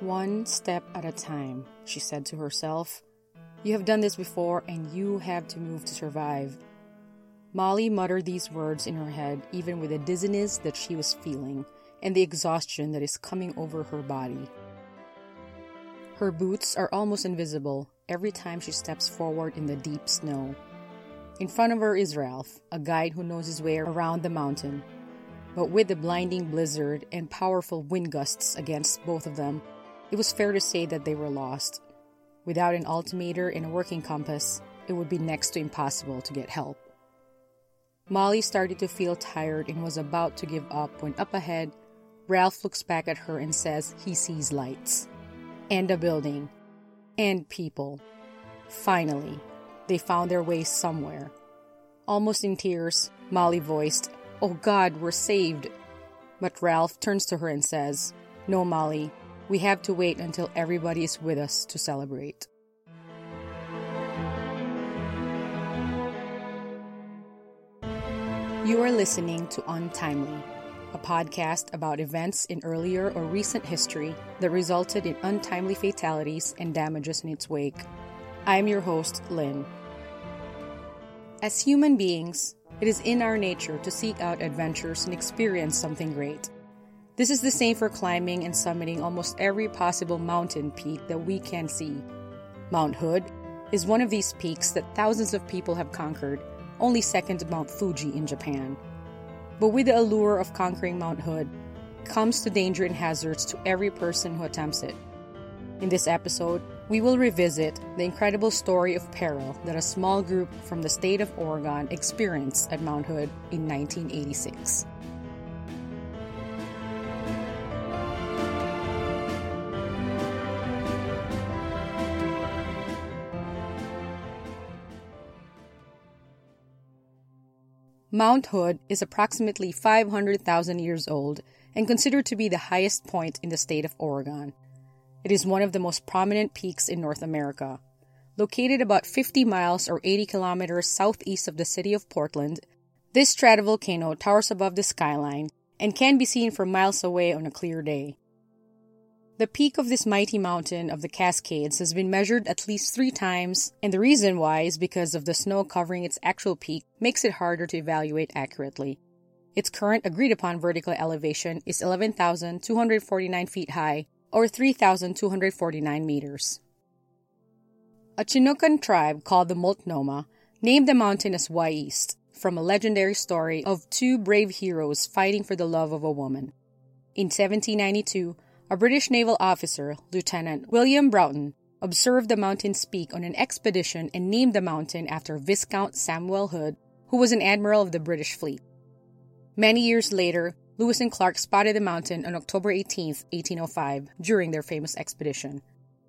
One step at a time, she said to herself. You have done this before and you have to move to survive. Molly muttered these words in her head, even with the dizziness that she was feeling and the exhaustion that is coming over her body. Her boots are almost invisible every time she steps forward in the deep snow. In front of her is Ralph, a guide who knows his way around the mountain. But with the blinding blizzard and powerful wind gusts against both of them, it was fair to say that they were lost. Without an altimeter and a working compass, it would be next to impossible to get help. Molly started to feel tired and was about to give up when up ahead, Ralph looks back at her and says he sees lights. And a building. And people. Finally, they found their way somewhere. Almost in tears, Molly voiced, "Oh God, we're saved." But Ralph turns to her and says, "No, Molly, we have to wait until everybody is with us to celebrate." You are listening to Untimely, a podcast about events in earlier or recent history that resulted in untimely fatalities and damages in its wake. I am your host, Lynn. As human beings, it is in our nature to seek out adventures and experience something great. This is the same for climbing and summiting almost every possible mountain peak that we can see. Mount Hood is one of these peaks that thousands of people have conquered, only second to Mount Fuji in Japan. But with the allure of conquering Mount Hood comes the danger and hazards to every person who attempts it. In this episode, we will revisit the incredible story of peril that a small group from the state of Oregon experienced at Mount Hood in 1986. Mount Hood is approximately 500,000 years old and considered to be the highest point in the state of Oregon. It is one of the most prominent peaks in North America. Located about 50 miles or 80 kilometers southeast of the city of Portland, this stratovolcano towers above the skyline and can be seen from miles away on a clear day. The peak of this mighty mountain of the Cascades has been measured at least 3 times, and the reason why is because of the snow covering its actual peak makes it harder to evaluate accurately. Its current agreed-upon vertical elevation is 11,249 feet high, or 3,249 meters. A Chinookan tribe called the Multnomah named the mountain as Wyeast, from a legendary story of 2 brave heroes fighting for the love of a woman. In 1792, a British naval officer, Lieutenant William Broughton, observed the mountain's peak on an expedition and named the mountain after Viscount Samuel Hood, who was an admiral of the British fleet. Many years later, Lewis and Clark spotted the mountain on October 18, 1805, during their famous expedition.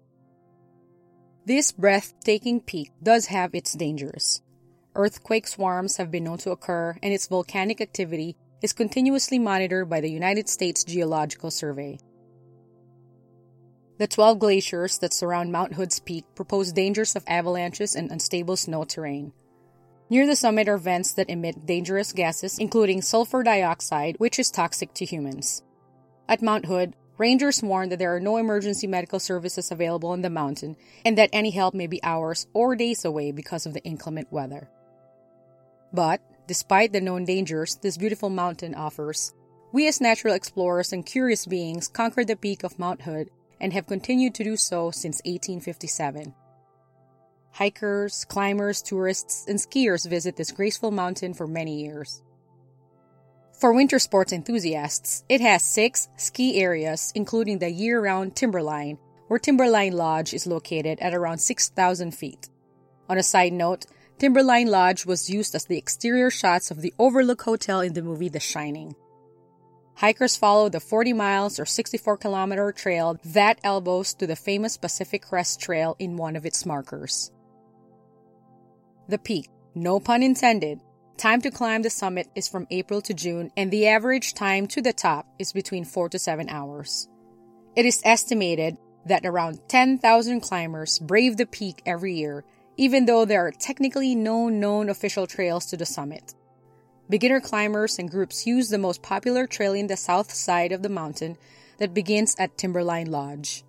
This breathtaking peak does have its dangers. Earthquake swarms have been known to occur, and its volcanic activity is continuously monitored by the United States Geological Survey. The 12 glaciers that surround Mount Hood's peak propose dangers of avalanches and unstable snow terrain. Near the summit are vents that emit dangerous gases, including sulfur dioxide, which is toxic to humans. At Mount Hood, rangers warn that there are no emergency medical services available on the mountain and that any help may be hours or days away because of the inclement weather. But, despite the known dangers this beautiful mountain offers, we as natural explorers and curious beings conquered the peak of Mount Hood and have continued to do so since 1857. Hikers, climbers, tourists, and skiers visit this graceful mountain for many years. For winter sports enthusiasts, it has 6 ski areas, including the year-round Timberline, where Timberline Lodge is located at around 6,000 feet. On a side note, Timberline Lodge was used as the exterior shots of the Overlook Hotel in the movie The Shining. Hikers follow the 40 miles or 64-kilometer trail that elbows to the famous Pacific Crest Trail in one of its markers. The peak, no pun intended, time to climb the summit is from April to June, and the average time to the top is between 4 to 7 hours. It is estimated that around 10,000 climbers brave the peak every year, even though there are technically no known official trails to the summit. Beginner climbers and groups use the most popular trail in the south side of the mountain that begins at Timberline Lodge.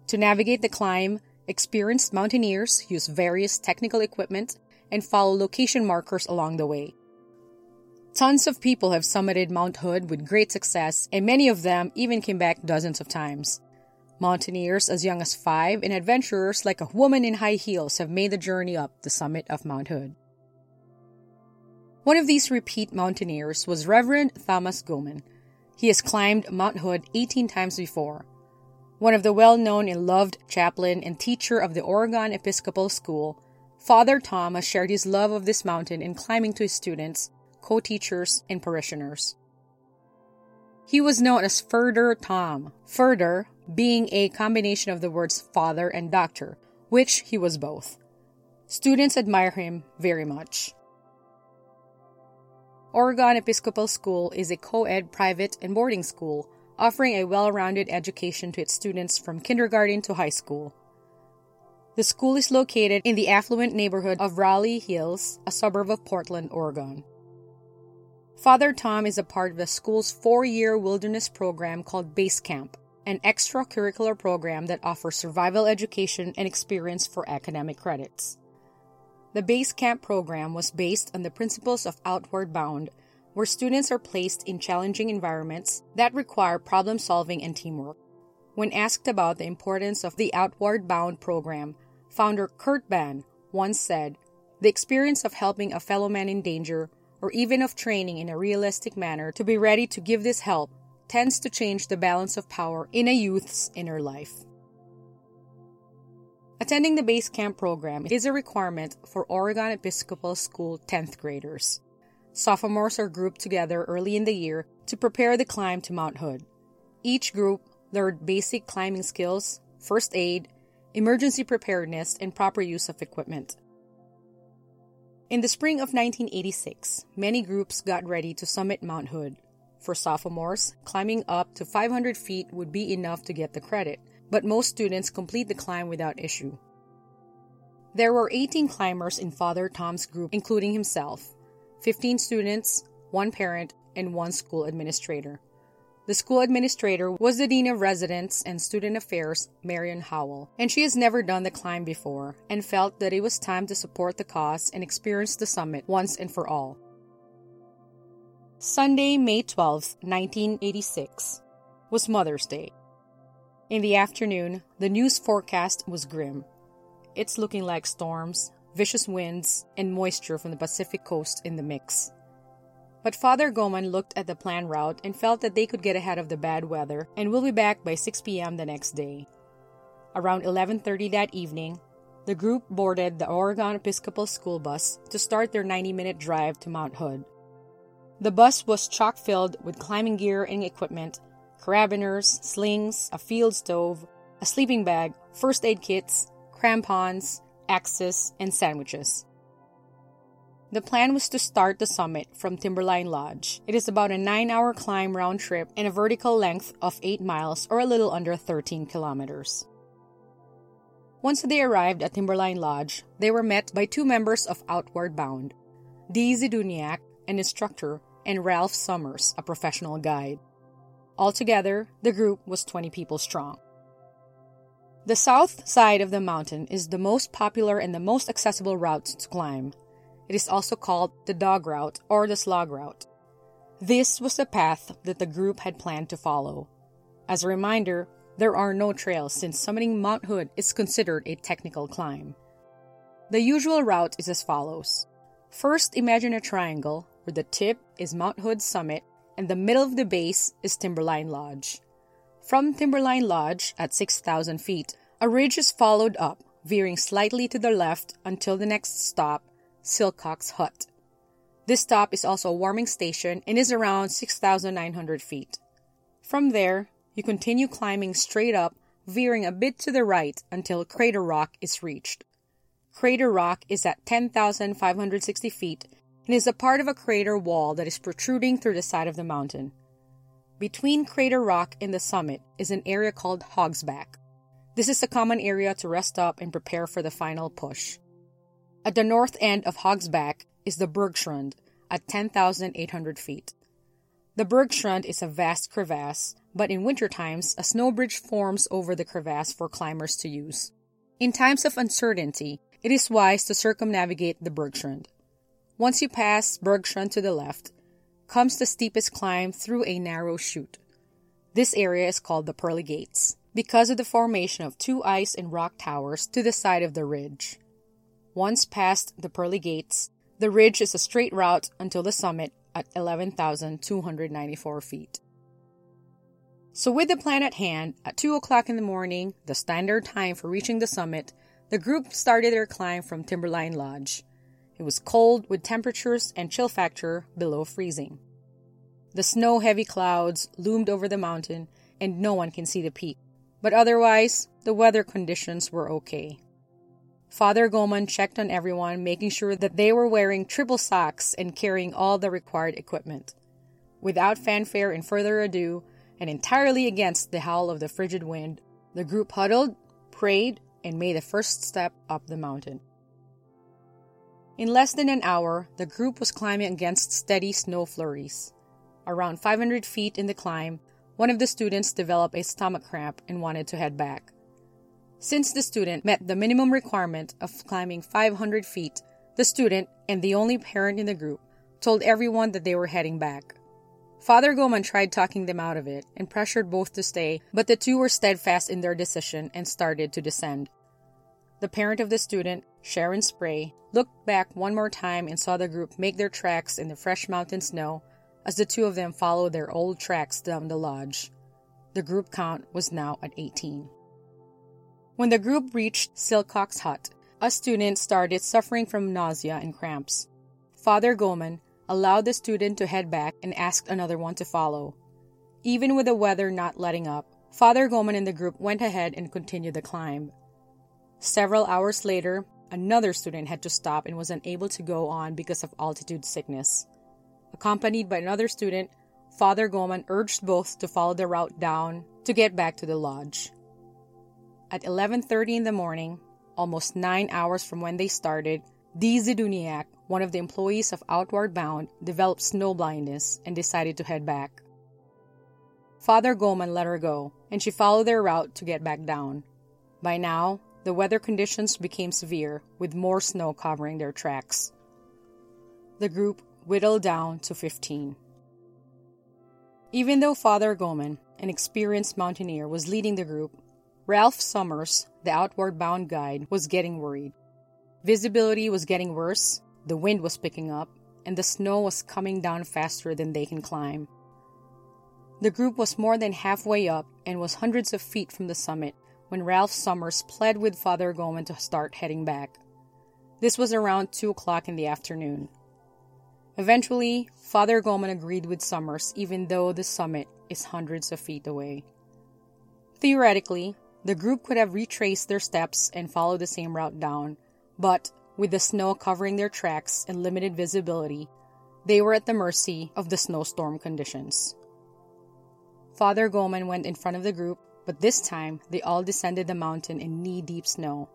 To navigate the climb, experienced mountaineers use various technical equipment and follow location markers along the way. Tons of people have summited Mount Hood with great success, and many of them even came back dozens of times. Mountaineers as young as 5 and adventurers like a woman in high heels have made the journey up the summit of Mount Hood. One of these repeat mountaineers was Reverend Thomas Goman. He has climbed Mount Hood 18 times before. One of the well-known and loved chaplain and teacher of the Oregon Episcopal School, Father Tom has shared his love of this mountain in climbing to his students, co-teachers, and parishioners. He was known as Furder Tom, Furder being a combination of the words father and doctor, which he was both. Students admire him very much. Oregon Episcopal School is a co-ed private and boarding school, offering a well-rounded education to its students from kindergarten to high school. The school is located in the affluent neighborhood of Raleigh Hills, a suburb of Portland, Oregon. Father Tom is a part of the school's 4-year wilderness program called Base Camp, an extracurricular program that offers survival education and experience for academic credits. The Base Camp program was based on the principles of Outward Bound, where students are placed in challenging environments that require problem-solving and teamwork. When asked about the importance of the Outward Bound program, founder Kurt Ban once said, "The experience of helping a fellow man in danger, or even of training in a realistic manner to be ready to give this help, tends to change the balance of power in a youth's inner life." Attending the Base Camp program is a requirement for Oregon Episcopal School 10th graders. Sophomores are grouped together early in the year to prepare the climb to Mount Hood. Each group learned basic climbing skills, first aid, emergency preparedness, and proper use of equipment. In the spring of 1986, many groups got ready to summit Mount Hood. For sophomores, climbing up to 500 feet would be enough to get the credit, but most students complete the climb without issue. There were 18 climbers in Father Tom's group, including himself, 15 students, 1 parent, and 1 school administrator. The school administrator was the Dean of Residence and Student Affairs, Marion Howell, and she has never done the climb before and felt that it was time to support the cause and experience the summit once and for all. Sunday, May 12, 1986, was Mother's Day. In the afternoon, the news forecast was grim. It's looking like storms, vicious winds, and moisture from the Pacific coast in the mix. But Father Goman looked at the planned route and felt that they could get ahead of the bad weather and will be back by 6 p.m. the next day. Around 11:30 that evening, the group boarded the Oregon Episcopal School bus to start their 90-minute drive to Mount Hood. The bus was chock-filled with climbing gear and equipment, carabiners, slings, a field stove, a sleeping bag, first aid kits, crampons, axes, and sandwiches. The plan was to start the summit from Timberline Lodge. It is about a 9-hour climb round trip and a vertical length of 8 miles or a little under 13 kilometers. Once they arrived at Timberline Lodge, they were met by 2 members of Outward Bound, Dee Ziduniak, an instructor, and Ralph Summers, a professional guide. Altogether, the group was 20 people strong. The south side of the mountain is the most popular and the most accessible route to climb. It is also called the Dog Route or the Slog Route. This was the path that the group had planned to follow. As a reminder, there are no trails since summiting Mount Hood is considered a technical climb. The usual route is as follows. First, imagine a triangle where the tip is Mount Hood's summit and the middle of the base is Timberline Lodge. From Timberline Lodge at 6,000 feet, a ridge is followed up, veering slightly to the left until the next stop, Silcock's Hut. This stop is also a warming station and is around 6,900 feet. From there, you continue climbing straight up, veering a bit to the right until Crater Rock is reached. Crater Rock is at 10,560 feet and is a part of a crater wall that is protruding through the side of the mountain. Between Crater Rock and the summit is an area called Hog's Back. This is a common area to rest up and prepare for the final push. At the north end of Hog's Back is the Bergschrund at 10,800 feet. The Bergschrund is a vast crevasse but in winter times, a snow bridge forms over the crevasse for climbers to use. In times of uncertainty, it is wise to circumnavigate the Bergstrand. Once you pass Bergstrand to the left, comes the steepest climb through a narrow chute. This area is called the Pearly Gates, because of the formation of two ice and rock towers to the side of the ridge. Once past the Pearly Gates, the ridge is a straight route until the summit at 11,294 feet. So with the plan at hand, at 2 o'clock in the morning, the standard time for reaching the summit, the group started their climb from Timberline Lodge. It was cold with temperatures and chill factor below freezing. The snow-heavy clouds loomed over the mountain and no one can see the peak. But otherwise, the weather conditions were okay. Father Goman checked on everyone, making sure that they were wearing triple socks and carrying all the required equipment. Without fanfare and further ado, and entirely against the howl of the frigid wind, the group huddled, prayed, and made the first step up the mountain. In less than an hour, the group was climbing against steady snow flurries. Around 500 feet in the climb, one of the students developed a stomach cramp and wanted to head back. Since the student met the minimum requirement of climbing 500 feet, the student, and the only parent in the group, told everyone that they were heading back. Father Goman tried talking them out of it and pressured both to stay, but the two were steadfast in their decision and started to descend. The parent of the student, Sharon Spray, looked back one more time and saw the group make their tracks in the fresh mountain snow as the two of them followed their old tracks down the lodge. The group count was now at 18. When the group reached Silcock's hut, a student started suffering from nausea and cramps. Father Goman allowed the student to head back and asked another one to follow. Even with the weather not letting up, Father Goman and the group went ahead and continued the climb. Several hours later, another student had to stop and was unable to go on because of altitude sickness. Accompanied by another student, Father Goman urged both to follow the route down to get back to the lodge. At 11:30 in the morning, almost 9 hours from when they started, Dee Ziduniak, one of the employees of Outward Bound, developed snow blindness and decided to head back. Father Goman let her go, and she followed their route to get back down. By now, the weather conditions became severe, with more snow covering their tracks. The group whittled down to 15. Even though Father Goman, an experienced mountaineer, was leading the group, Ralph Summers, the Outward Bound guide, was getting worried. Visibility was getting worse, the wind was picking up, and the snow was coming down faster than they can climb. The group was more than halfway up and was hundreds of feet from the summit when Ralph Summers pled with Father Goman to start heading back. This was around 2 o'clock in the afternoon. Eventually, Father Goman agreed with Summers even though the summit is hundreds of feet away. Theoretically, the group could have retraced their steps and followed the same route down, but with the snow covering their tracks and limited visibility, they were at the mercy of the snowstorm conditions. Father Goman went in front of the group, but this time they all descended the mountain in knee-deep snow.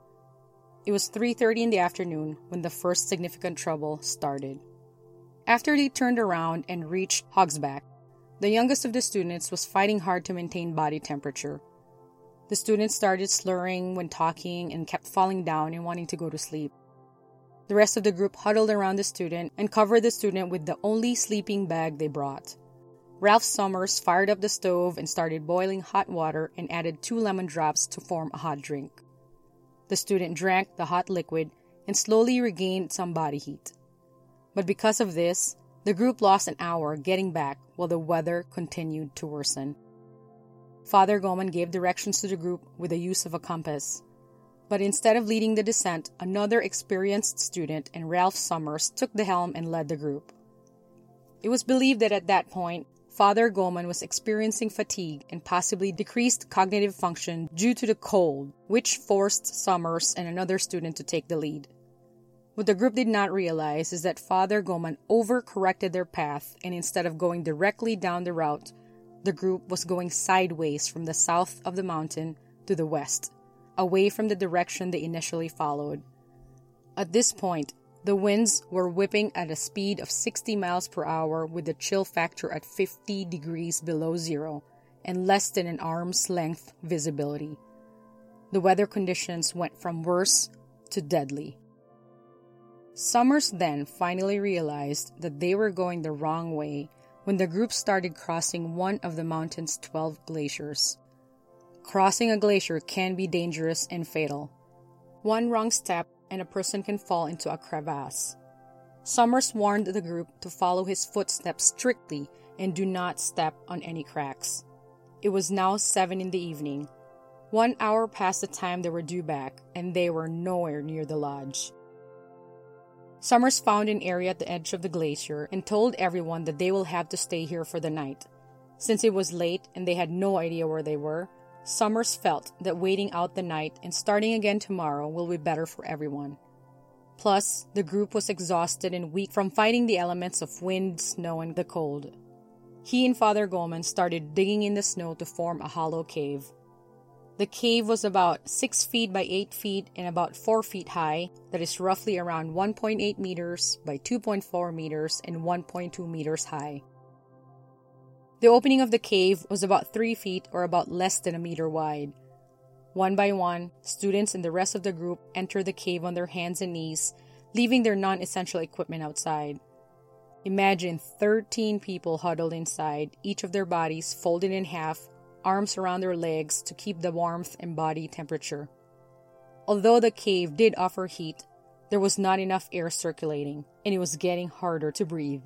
It was 3:30 in the afternoon when the first significant trouble started. After they turned around and reached Hogsback, the youngest of the students was fighting hard to maintain body temperature. The students started slurring when talking and kept falling down and wanting to go to sleep. The rest of the group huddled around the student and covered the student with the only sleeping bag they brought. Ralph Summers fired up the stove and started boiling hot water and added 2 lemon drops to form a hot drink. The student drank the hot liquid and slowly regained some body heat. But because of this, the group lost an hour getting back while the weather continued to worsen. Father Goman gave directions to the group with the use of a compass. But instead of leading the descent, another experienced student and Ralph Summers took the helm and led the group. It was believed that at that point, Father Goman was experiencing fatigue and possibly decreased cognitive function due to the cold, which forced Summers and another student to take the lead. What the group did not realize is that Father Goman overcorrected their path, and instead of going directly down the route, the group was going sideways from the south of the mountain to the west, away from the direction they initially followed. At this point, the winds were whipping at a speed of 60 miles per hour with the chill factor at 50 degrees below zero, and less than an arm's length visibility. The weather conditions went from worse to deadly. Summers then finally realized that they were going the wrong way when the group started crossing one of the mountain's 12 glaciers. Crossing a glacier can be dangerous and fatal. One wrong step and a person can fall into a crevasse. Summers warned the group to follow his footsteps strictly and do not step on any cracks. It was now 7 in the evening. 1 hour past the time they were due back, and they were nowhere near the lodge. Summers found an area at the edge of the glacier and told everyone that they will have to stay here for the night. Since it was late and they had no idea where they were, Summers felt that waiting out the night and starting again tomorrow will be better for everyone. Plus, the group was exhausted and weak from fighting the elements of wind, snow, and the cold. He and Father Goman started digging in the snow to form a hollow cave. The cave was about 6 feet by 8 feet and about 4 feet high, that is roughly around 1.8 meters by 2.4 meters and 1.2 meters high. The opening of the cave was about 3 feet or about less than a meter wide. One by one, students and the rest of the group entered the cave on their hands and knees, leaving their non-essential equipment outside. Imagine 13 people huddled inside, each of their bodies folded in half, arms around their legs to keep the warmth and body temperature. Although the cave did offer heat, there was not enough air circulating, and it was getting harder to breathe.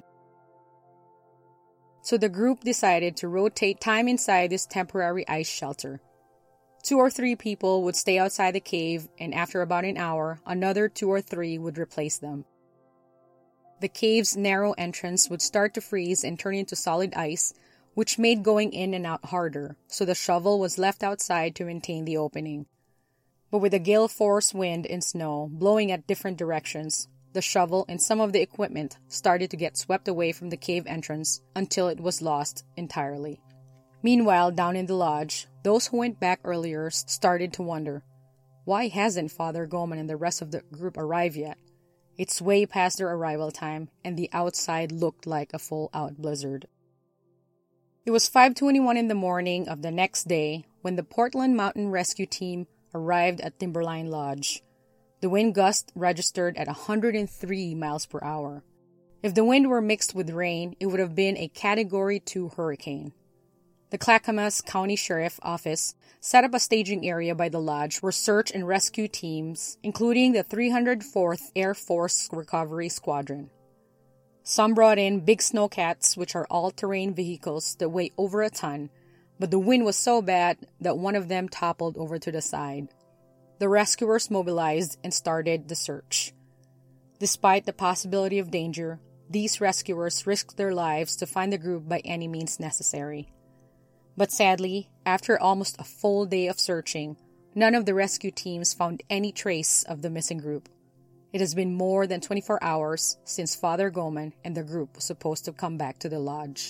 So the group decided to rotate time inside this temporary ice shelter. 2 or 3 people would stay outside the cave, and after about an hour, another 2 or 3 would replace them. The cave's narrow entrance would start to freeze and turn into solid ice, which made going in and out harder, so the shovel was left outside to maintain the opening. But with a gale force wind and snow blowing at different directions, the shovel and some of the equipment started to get swept away from the cave entrance until it was lost entirely. Meanwhile, down in the lodge, those who went back earlier started to wonder, why hasn't Father Goman and the rest of the group arrived yet? It's way past their arrival time, and the outside looked like a full-out blizzard. It was 5:21 in the morning of the next day when the Portland Mountain Rescue Team arrived at Timberline Lodge. The wind gust registered at 103 miles per hour. If the wind were mixed with rain, it would have been a Category 2 hurricane. The Clackamas County Sheriff Office set up a staging area by the lodge where search and rescue teams, including the 304th Air Force Recovery Squadron. Some brought in big snowcats, which are all-terrain vehicles that weigh over a ton, but the wind was so bad that one of them toppled over to the side. The rescuers mobilized and started the search. Despite the possibility of danger, these rescuers risked their lives to find the group by any means necessary. But sadly, after almost a full day of searching, none of the rescue teams found any trace of the missing group. It has been more than 24 hours since Father Goman and the group was supposed to come back to the lodge.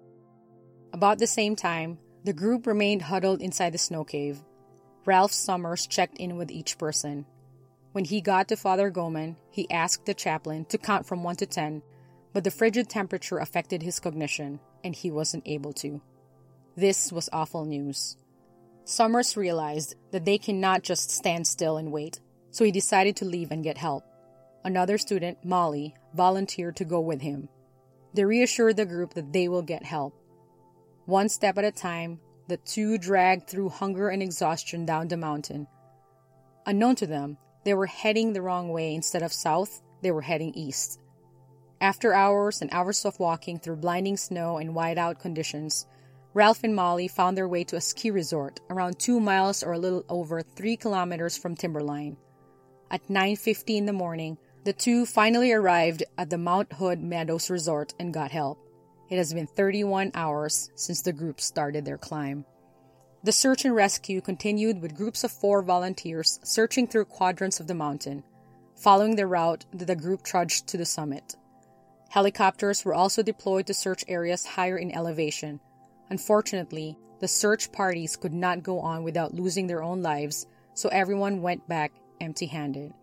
About the same time, the group remained huddled inside the snow cave. Ralph Summers checked in with each person. When he got to Father Goman, he asked the chaplain to count from 1 to 10, but the frigid temperature affected his cognition, and he wasn't able to. This was awful news. Summers realized that they cannot just stand still and wait, so he decided to leave and get help. Another student, Molly, volunteered to go with him. They reassured the group that they will get help. One step at a time, the two dragged through hunger and exhaustion down the mountain. Unknown to them, they were heading the wrong way. Instead of south, they were heading east. After hours and hours of walking through blinding snow and whiteout conditions, Ralph and Molly found their way to a ski resort around 2 miles or a little over 3 kilometers from Timberline. At 9:50 in the morning, the two finally arrived at the Mount Hood Meadows Resort and got help. It has been 31 hours since the group started their climb. The search and rescue continued with groups of 4 volunteers searching through quadrants of the mountain, following the route that the group trudged to the summit. Helicopters were also deployed to search areas higher in elevation. Unfortunately, the search parties could not go on without losing their own lives, so everyone went back empty-handed.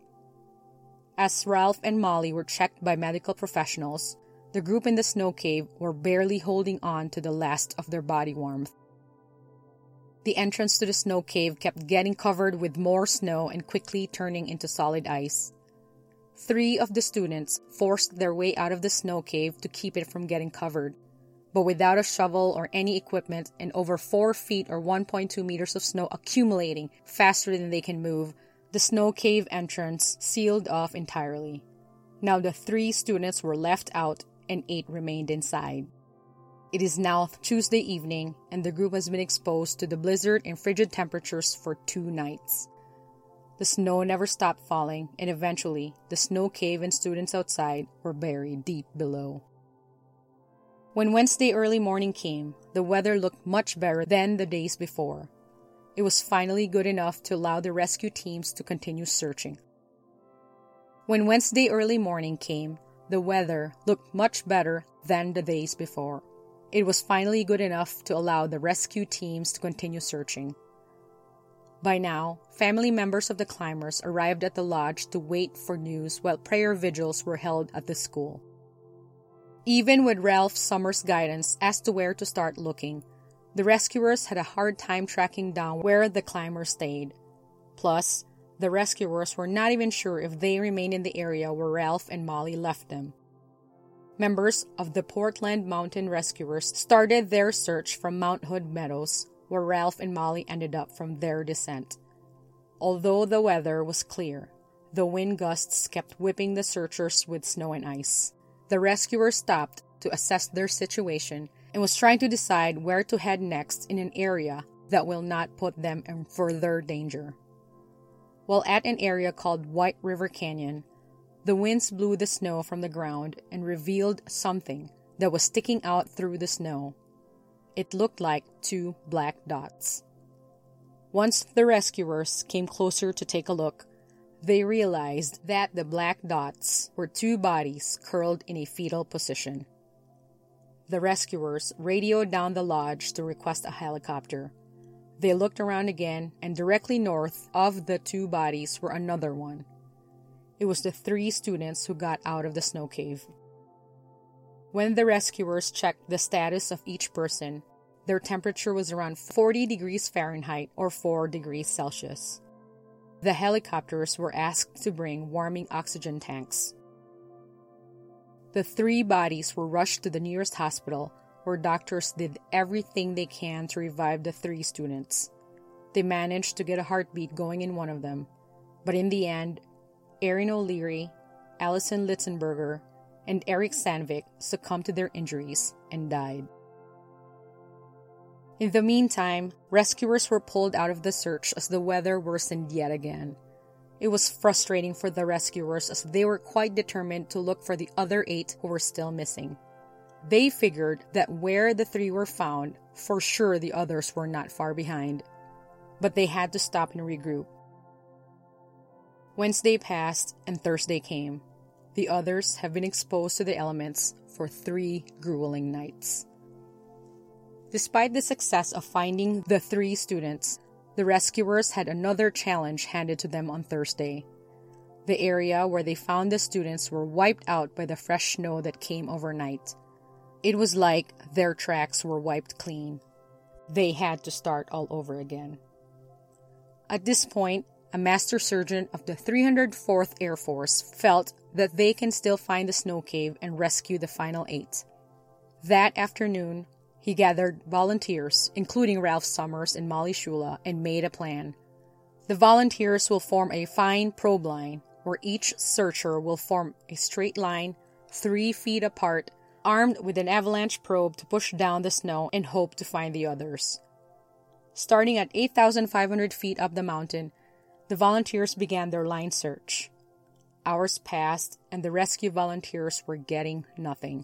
As Ralph and Molly were checked by medical professionals, the group in the snow cave were barely holding on to the last of their body warmth. The entrance to the snow cave kept getting covered with more snow and quickly turning into solid ice. 3 of the students forced their way out of the snow cave to keep it from getting covered. But without a shovel or any equipment and over 4 feet or 1.2 meters of snow accumulating faster than they can move, the snow cave entrance sealed off entirely. Now the 3 students were left out and 8 remained inside. It is now Tuesday evening and the group has been exposed to the blizzard and frigid temperatures for 2 nights. The snow never stopped falling and eventually the snow cave and students outside were buried deep below. When Wednesday early morning came, the weather looked much better than the days before. It was finally good enough to allow the rescue teams to continue searching. When Wednesday early morning came, the weather looked much better than the days before. It was finally good enough to allow the rescue teams to continue searching. By now, family members of the climbers arrived at the lodge to wait for news while prayer vigils were held at the school. Even with Ralph Summers' guidance as to where to start looking, the rescuers had a hard time tracking down where the climbers stayed. Plus, the rescuers were not even sure if they remained in the area where Ralph and Molly left them. Members of the Portland Mountain Rescuers started their search from Mount Hood Meadows, where Ralph and Molly ended up from their descent. Although the weather was clear, the wind gusts kept whipping the searchers with snow and ice. The rescuers stopped to assess their situation and was trying to decide where to head next in an area that will not put them in further danger. While at an area called White River Canyon, the winds blew the snow from the ground and revealed something that was sticking out through the snow. It looked like 2 black dots. Once the rescuers came closer to take a look, they realized that the black dots were 2 bodies curled in a fetal position. The rescuers radioed down the lodge to request a helicopter. They looked around again, and directly north of the 2 bodies were another one. It was the 3 students who got out of the snow cave. When the rescuers checked the status of each person, their temperature was around 40 degrees Fahrenheit or 4 degrees Celsius. The helicopters were asked to bring warming oxygen tanks. The 3 bodies were rushed to the nearest hospital, where doctors did everything they can to revive the 3 students. They managed to get a heartbeat going in one of them, but in the end, Erin O'Leary, Allison Litzenberger, and Eric Sandvik succumbed to their injuries and died. In the meantime, rescuers were pulled out of the search as the weather worsened yet again. It was frustrating for the rescuers as they were quite determined to look for the other 8 who were still missing. They figured that where the 3 were found, for sure the others were not far behind. But they had to stop and regroup. Wednesday passed and Thursday came. The others have been exposed to the elements for 3 grueling nights. Despite the success of finding the 3 students, the rescuers had another challenge handed to them on Thursday. The area where they found the students were wiped out by the fresh snow that came overnight. It was like their tracks were wiped clean. They had to start all over again. At this point, a master sergeant of the 304th Air Force felt that they can still find the snow cave and rescue the final 8. That afternoon, he gathered volunteers, including Ralph Summers and Molly Shula, and made a plan. The volunteers will form a fine probe line, where each searcher will form a straight line, 3 feet apart, armed with an avalanche probe to push down the snow and hope to find the others. Starting at 8,500 feet up the mountain, the volunteers began their line search. Hours passed, and the rescue volunteers were getting nothing.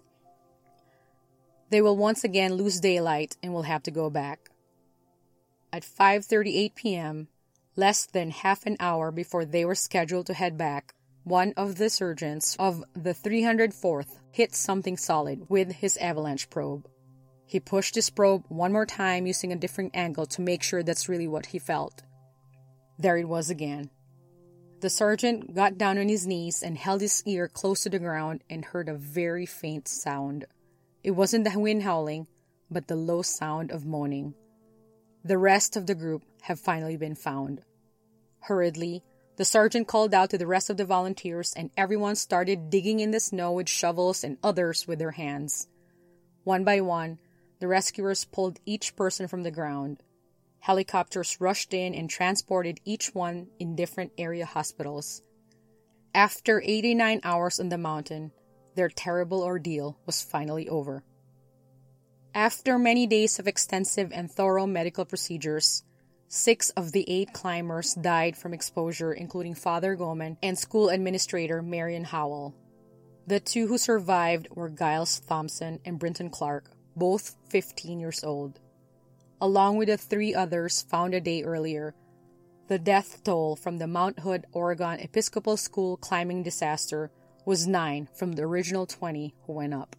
They will once again lose daylight and will have to go back. At 5:38 p.m., less than half an hour before they were scheduled to head back, one of the sergeants of the 304th hit something solid with his avalanche probe. He pushed his probe one more time using a different angle to make sure that's really what he felt. There it was again. The sergeant got down on his knees and held his ear close to the ground and heard a very faint sound. It wasn't the wind howling, but the low sound of moaning. The rest of the group have finally been found. Hurriedly, the sergeant called out to the rest of the volunteers, and everyone started digging in the snow with shovels and others with their hands. One by one, the rescuers pulled each person from the ground. Helicopters rushed in and transported each one in different area hospitals. After 89 hours on the mountain, their terrible ordeal was finally over. After many days of extensive and thorough medical procedures, 6 of the 8 climbers died from exposure, including Father Goman and school administrator Marion Howell. The 2 who survived were Giles Thompson and Brinton Clark, both 15 years old. Along with the 3 others found a day earlier, the death toll from the Mount Hood, Oregon Episcopal School climbing disaster was 9 from the original 20 who went up.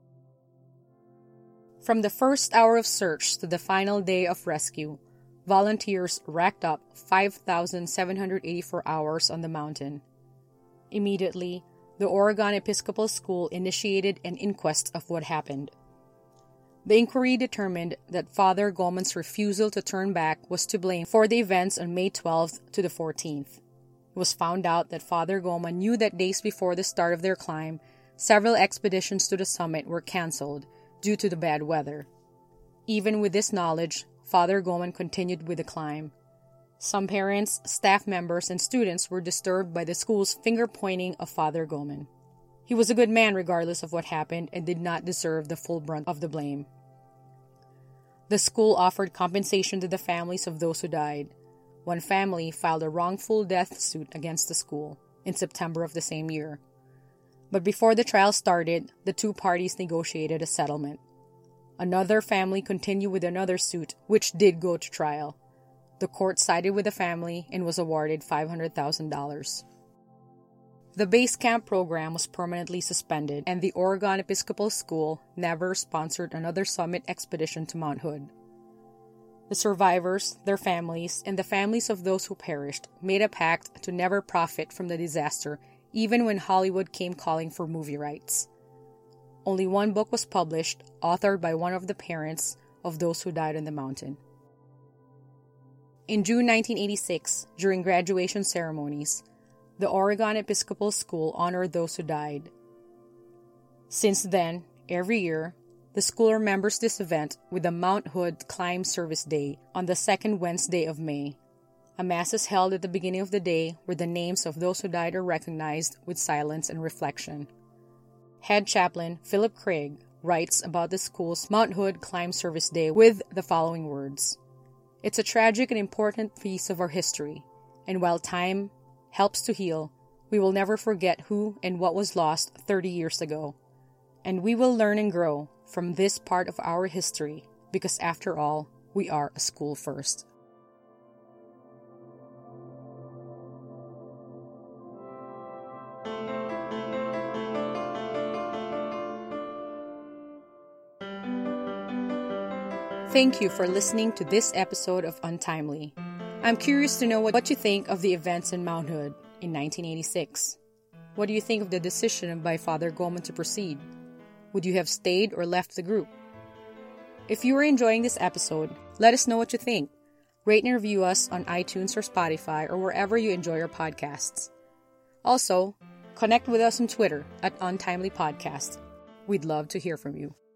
From the first hour of search to the final day of rescue, volunteers racked up 5,784 hours on the mountain. Immediately, the Oregon Episcopal School initiated an inquest of what happened. The inquiry determined that Father Goman's refusal to turn back was to blame for the events on May 12th to the 14th. It was found out that Father Goman knew that days before the start of their climb, several expeditions to the summit were canceled due to the bad weather. Even with this knowledge, Father Goman continued with the climb. Some parents, staff members, and students were disturbed by the school's finger-pointing of Father Goman. He was a good man regardless of what happened and did not deserve the full brunt of the blame. The school offered compensation to the families of those who died. One family filed a wrongful death suit against the school in September of the same year. But before the trial started, the 2 parties negotiated a settlement. Another family continued with another suit, which did go to trial. The court sided with the family and was awarded $500,000. The base camp program was permanently suspended, and the Oregon Episcopal School never sponsored another summit expedition to Mount Hood. The survivors, their families, and the families of those who perished made a pact to never profit from the disaster, even when Hollywood came calling for movie rights. Only one book was published, authored by one of the parents of those who died on the mountain. In June 1986, during graduation ceremonies, the Oregon Episcopal School honored those who died. Since then, every year, the school remembers this event with the Mount Hood Climb Service Day on the second Wednesday of May. A mass is held at the beginning of the day where the names of those who died are recognized with silence and reflection. Head chaplain Philip Craig writes about the school's Mount Hood Climb Service Day with the following words: "It's a tragic and important piece of our history, and while time helps to heal, we will never forget who and what was lost 30 years ago. And we will learn and grow from this part of our history, because after all, we are a school first." Thank you for listening to this episode of Untimely. I'm curious to know what you think of the events in Mount Hood in 1986. What do you think of the decision by Father Goman to proceed? Would you have stayed or left the group? If you are enjoying this episode, let us know what you think. Rate and review us on iTunes or Spotify or wherever you enjoy your podcasts. Also, connect with us on Twitter at Untimely Podcast. We'd love to hear from you.